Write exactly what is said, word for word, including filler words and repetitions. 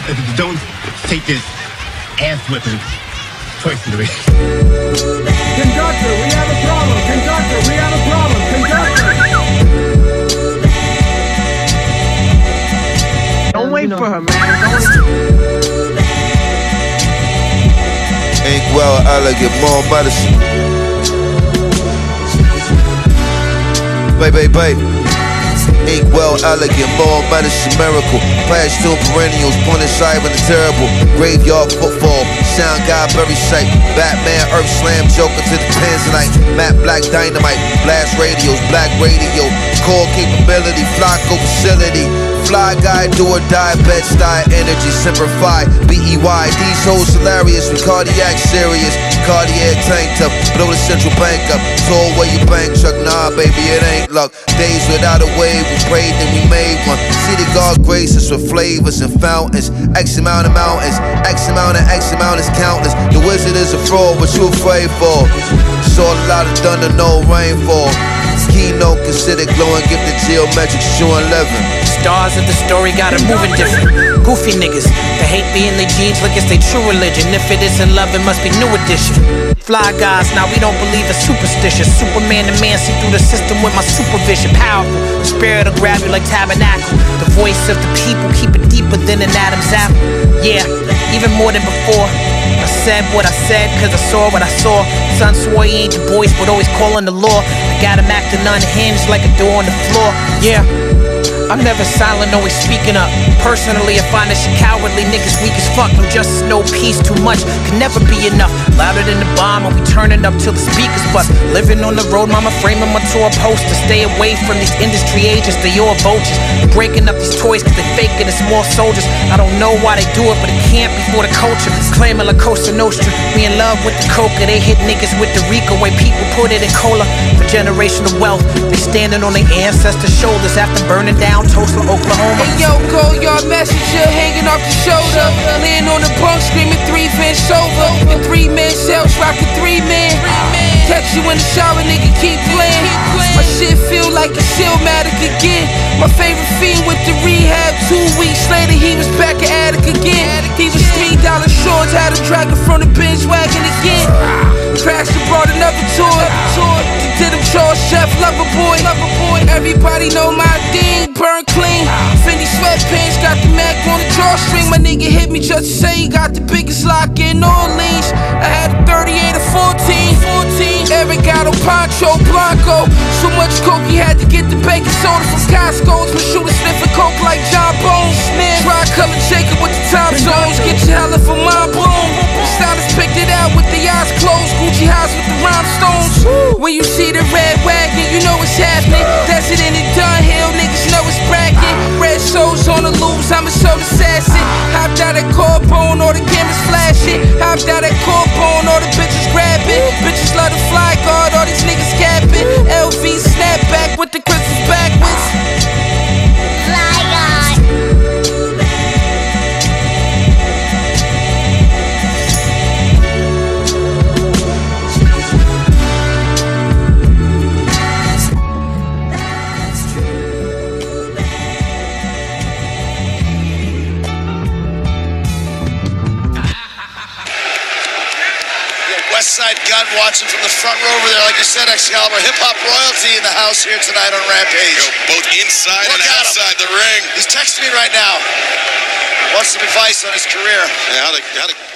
Don't take this ass whipping personally. Conductor, we have a problem. Conductor, we have a problem. Conductor. Don't wait for her, man. Ain't well elegant, more medicine. Baby, baby. Ain't well elegant, more medicine, miracle. Past two perennials, point inside when it's terrible. Graveyard football, sound guy, very sight. Batman, Earth Slam, Joker to the Tanzanite. Matte Black Dynamite, blast radios, black radio. Core capability, Flocko facility. Fly guy, do or die, bed style, energy, simplify, B E Y. These hoes hilarious, with cardiac serious. Cardiac tank top, blow the central bank up. Told where your bank truck, nah baby, it ain't luck. Days without a wave, we prayed then we made one. See the God grace us with flavors and fountains. X amount of mountains, X amount of X amount is countless. The wizard is a fraud, what you afraid for? Saw a lot of thunder, no rainfall. Keynote considered glowing, give the geometric shoe eleven. Stars of the story got it moving different. Goofy niggas that hate being their jeans like it's their true religion. If it isn't love, it must be new edition. Fly guys, now we don't believe it's superstitious. Superman the man, see through the system with my supervision. Powerful, the spirit will grab you like tabernacle. The voice of the people, keep it deeper than an Adam's apple. Yeah, even more than before. I said what I said, cause I saw what I saw. Son swore he ain't the voice, but always calling the law. I got him acting unhinged like a door on the floor. Yeah, I'm never silent, always speaking up. Personally, I find this shit cowardly. Niggas weak as fuck, no justice, no peace, too much can never be enough. Louder than the bomb, and we turning up till the speakers bust. Living on the road, mama framing my tour poster. Stay away from these industry agents, they all vultures. Breaking up these toys cause they faking it's more soldiers. I don't know why they do it, but it can't be for the culture. Claiming La Costa Nostra, we in love with the coca. They hit niggas with the Rico, way people put it in cola. For generational wealth, they standing on their ancestors' shoulders after burning down Tulsa, Oklahoma. Hey yo, go yard messenger hanging off the shoulder. Laying on the bunk screaming three Vince over. And three men cells rocking three men. Catch you in the shower, nigga, keep playing. My shit feel like a Silmatic again. My favorite fiend with the rehab. Two weeks later, he was back at Attic again. He was three dollar shorts, had him dragging from the bench wagon again. Crashed and brought another tour. Did him Charles Chef, lover boy. Everybody know my thing, burn clean. Fendi sweatpants, got the Mac on the drawstring. My nigga hit me just to say he got the biggest lock in New Orleans. I had a thirty-eight or fourteen. Eric got a Pancho Blanco. So much coke he had to get the baking soda from Costco's. My shooter sniffing coke like John Bones. Dry color Jacob with the time zones. Get your hell if a mind blown. The stylist picked it out with the eyes closed. Gucci house with the rhinestones. When you see the red wagon, you know what's happening. That's it in the Dunhill, niggas know it's bracket. Red shows on the loose, I'm a soul assassin. Hopped out at Corbone, all the cameras flashing. Hopped out at Corbone, all the bitches grabbing. Bitches love the fly guard, all these niggas capping. L V snapback with the crystals backwards. Fly guard. Westside Gun watching from the front row over there. Like you said, Excalibur, hip-hop royalty in the house here tonight on Rampage. Yo, both inside Look and outside him. the ring. He's texting me right now. Wants some advice on his career. Yeah, how to, how to